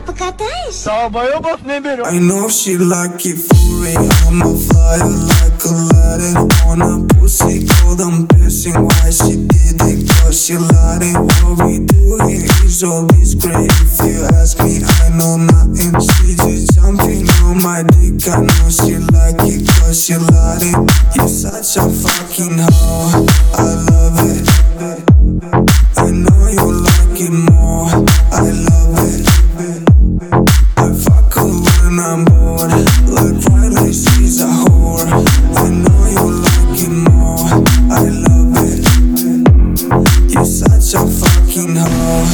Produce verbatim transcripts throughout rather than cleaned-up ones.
покатаешь? Давай оба наберем. I know she like it for real. I'm a flyer like Aladdin on a pussy golden piercing. Why she did it? Cause she lied it. What we do here is always great. If you ask me, I know nothing. She just jumping on my dick. I know she like it cause she lied it. You're such a fucking hoe. I love it. I know you like it more. I love it. I fuck her when I'm bored. Like Riley, she's a whore. I know you like it more. I love it. You're such a fucking hoe.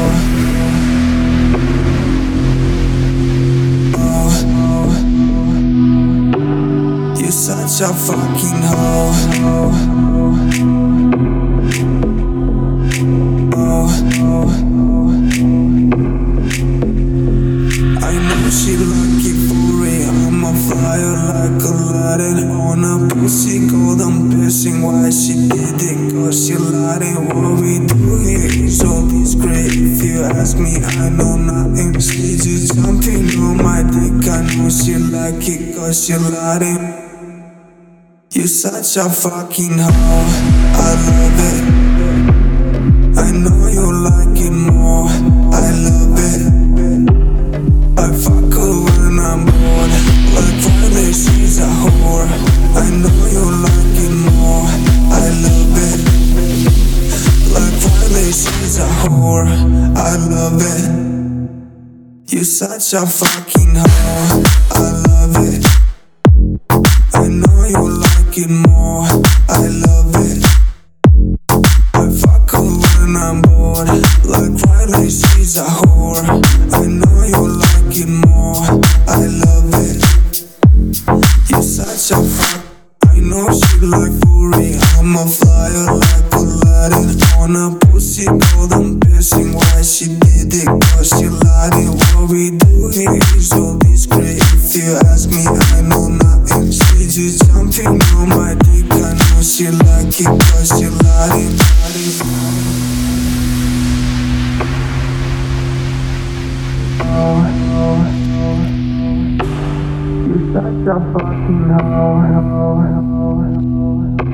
Oh, you're such a fucking hoe. I know she like it for real. I'm a flyer like Aladdin on a pussy golden piercing. Why she did it? Cause she lied it. What we do here is always great. If you ask me, I know nothing. She just jumping on my dick. I know she like it cause she lied it. You're such a fucking hoe. I love it. I know you like it more. I love it. I fuck her when I'm bored. Like Riley, she's a whore. I know you like it more. I love it. Like Riley, she's a whore. I love it. You're such a fucking hoe. I love it. I know you like it more. I love it. I fuck her when I'm bored. Like Riley, she's a whore. I know you like it more. I love it. You're such a fuck. I know she like for real. I'm a flyer like Aladdin on a pussy golden piercing. Why she did it? Cause she lied it. What we do here is always great. If you ask me, I know nothing. She just jumping on my dick. I know she like it cause she lied it. You're such a fucking hoe.